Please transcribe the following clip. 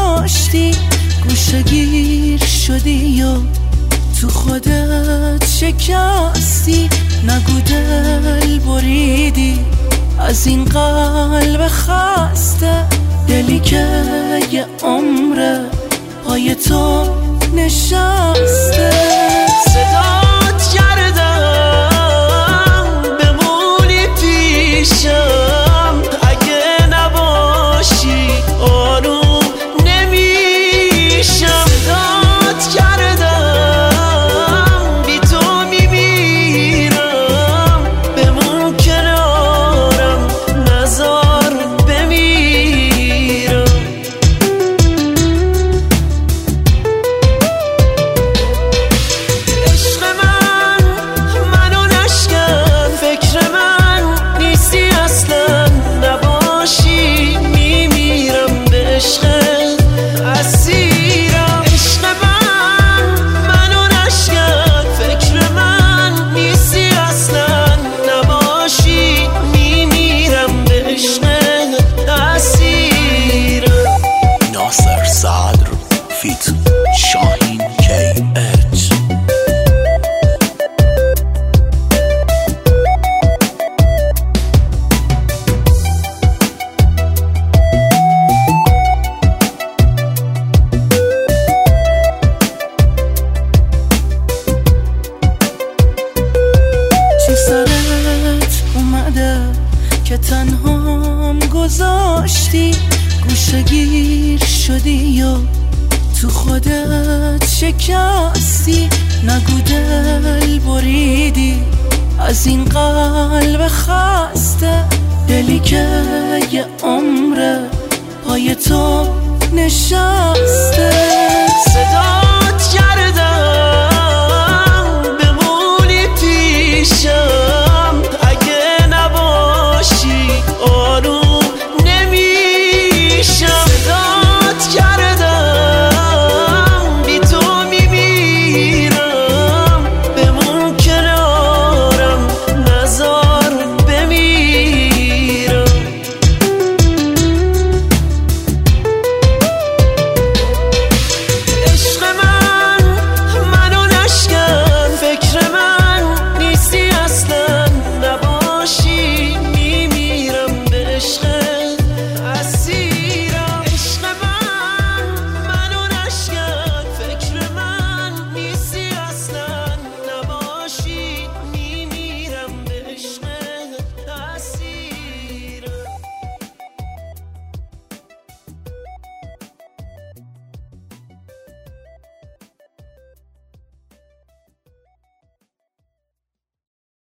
گذاشتی، گوشگیر شدی و تو خودت شکستی. نگو دل بریدی از این قلب خسته، دلی که یه عمره پای تو نشسته. صدات کردم بمونی پیشم، اگه نباشی آروم نمیشم. صدات کردم بی تو میمیرم، بمون کنارم نزار بمیرم. عشق من منو نشکن، فکر من نیستی اصلا، نباشی میمیرم به عشق اسیرم. عشق من منو نشکن، فکر من نیستی اصلا، نباشی میمیرم به عشق اسیرم. ناصر صدر فیت شاهین KH. چی سرت اومده که تنهام گذاشتی، گوشگیر شدی و تو خودت شکستی. نگو دل بریدی از این قلب خسته، دلی که یه عمره پای تو نشسته.